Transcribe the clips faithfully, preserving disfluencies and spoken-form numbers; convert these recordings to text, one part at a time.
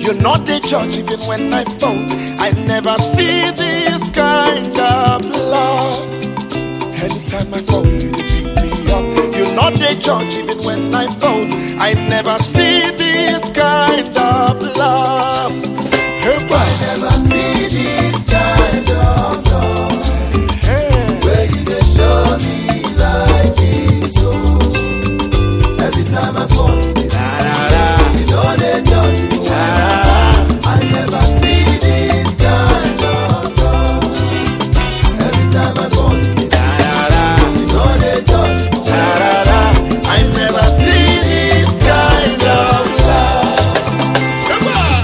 You're not the judge even when I fault. I never see this kind of love. Anytime I fall, you pick me up. You're not the judge even when I fault. I never see this kind of love. Hey, I never see this kind of love. hey. Where you dey show me like this, oh. Every time I fall, you dey La, la, la. you know they judge me. La, la, la. I never see this kind of love. Every time I fall, you dey La, la, la. you know they judge me. La, la, la. I never see this kind of love. Come on.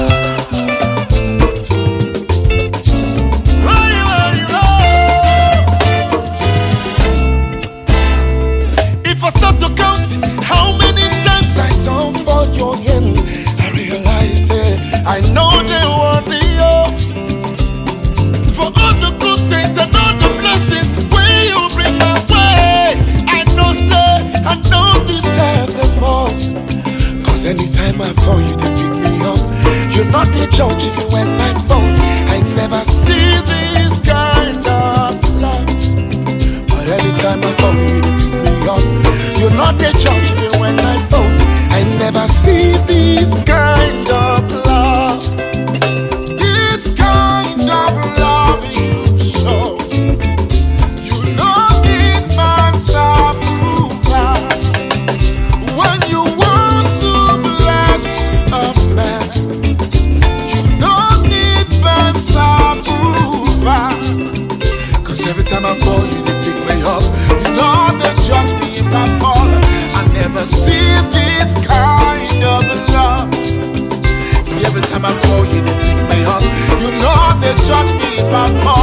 Roll, roll, roll. If I start to count how many times I don't fall your hand, I realize eh, I know they want the oh, for all the good things and all the blessings when you bring my way. I know, sir, I don't deserve them all. Cause anytime I fall, you they pick me up. You're not the judge even when I fault. I never see this kind of love. But anytime I fall, you they pick me up. You're not the judge even when I fault. I never see this kind of love. This kind of love you show. You don't need man's approval. When you want to bless a man, you don't need man's approval. Cause every time I fall, you they pick me up. You know they judge me if I fall. I never see this kind of love. See, every time I fall, you they pick me up. You know they judge me if I fall.